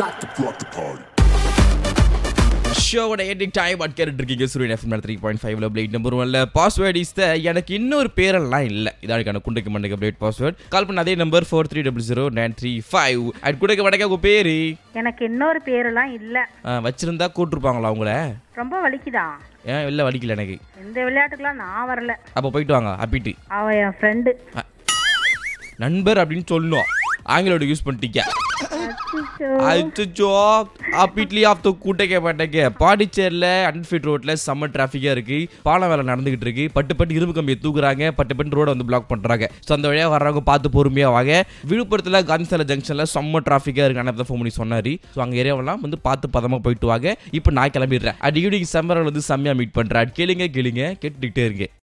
ஷோவோட ending time கேட்டுட்டு இருக்கீங்க. சூரியன் FM 3.5 பிளேட் நம்பர் 1ல பாஸ்வேர்ட் இஸ் த எனக்கு இன்னொரு பேரெல்லாம் இல்லை. இதானுக்கான குண்டைக்கு மண்டைக்கு பிளேட் பாஸ்வேர்ட். கால் பண்ண அதே நம்பர் 43000935. அட் குண்டைக்கு மண்டைக்கு உங்க பேரு? எனக்கு இன்னொரு பேரெல்லாம் இல்லை. வச்சிருந்தா கூட்டிருப்பாங்களா உங்களை? ரொம்ப வலிக்குதா? ஏன் இல்லை வலிக்கல எனக்கு. இந்த விளையாட்டுக்கெல்லாம் நான் வரல. அப்போ போயிட்டு வாங்க. அப்பிட்டு அவ என் ஃப்ரெண்டு நண்பர் அப்படின்னு சொல்லணும். ஆங்கிலோட யூஸ் பண்ணிட்டீங்க. அச்சோ அப்பீட்லி ஆஃப் கூட்ட கேட்பாட்டேங்க. பாண்டிச்சேரியில் அன்ஃபிட் ரோட்ல செம்ம டிராஃபிக்கா இருக்கு. பாலம் வேலை நடந்துகிட்டு இருக்கு. பட்டு இரும்பு கம்பியை தூக்குறாங்க. பட்டு ரோட வந்து பிளாக் பண்றாங்க. ஸோ அந்த வழியாக வர்றவங்க பார்த்து பொறுமையா வாங்க. விழுப்புரத்தில் காந்திசாலை ஜங்ஷன்ல செம்ம டிராஃபிக்கா இருக்கு. ஆனால் ஃபோன் பண்ணி சொன்னாரு. ஸோ அங்கே ஏரியாவெல்லாம் வந்து பார்த்து பதமா போயிட்டு வாங்க. இப்போ நான் கிளம்பிடுறேன். ஈவினிங் சம்மரில் வந்து செம்மையா மீட் பண்றேன். கேளுங்க கேட்டுக்கிட்டே இருங்க.